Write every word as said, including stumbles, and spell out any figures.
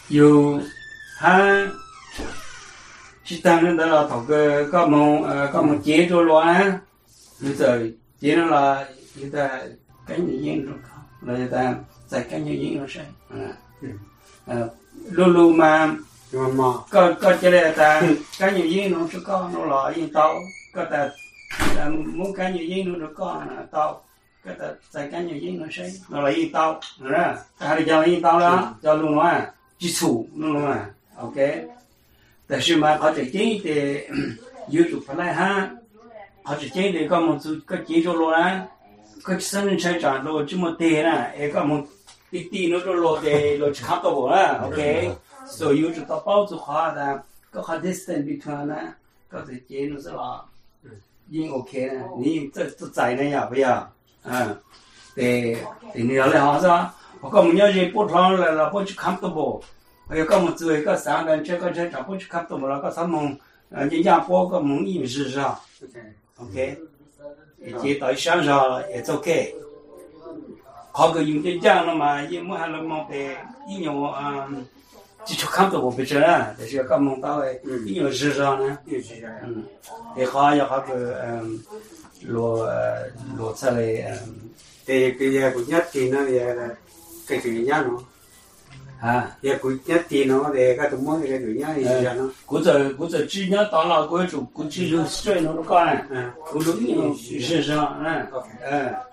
有他是当然的了，头个个梦呃个梦接着了啊，有的接着了，有的跟你应着考，那有的再跟你应着谁，嗯嗯呃，路路嘛， 嘛嘛， 个个这类的跟你应着是高那了，应到个的呃没跟你应着是高呢到。cái ta tại cái nhiều gì nó sẽ nó là y tao nữa hai đứa y tao đó cho luôn mà chỉ chủ luôn mà ok tại sao mà họ chỉ chỉ để YouTube phải lại ha họ chỉ chỉ để có một chút cái chỉ cho luôn á cái sinh sản sản rồi chỉ một tiền à cái có một tí tí nó rồi để rồi chỉ khắp đâu á ok so YouTube tao bao nhiêu hóa là có cái distance between á có thể chỉ nó sẽ là nhưng ok nè你这这在那呀不要啊，对，对你来好啥？我讲我们要是不穿来了，不去看到不？还有讲我们做一个三个这个这这不去看到不了，个他们呃人家包个蒙饮食上 ，OK， 已经到山上了，也 OK。考个用点奖了嘛，也没还了么的，应用嗯，基础看到我不知道，但是讲蒙到的应用市场呢，嗯，也好也好个嗯。lúa lúa sao lại thì cái giờ cũng nhất thì nó là cái chữ nhất nó à giờ cũng nhất thì nó để cái tụi mới cái chữ nhất thì giờ nó cũng giờ cũng giờ chỉ nhớ tao là cái chủ cũng chỉ là suy nó có này cũng đúng như sự实啊，嗯。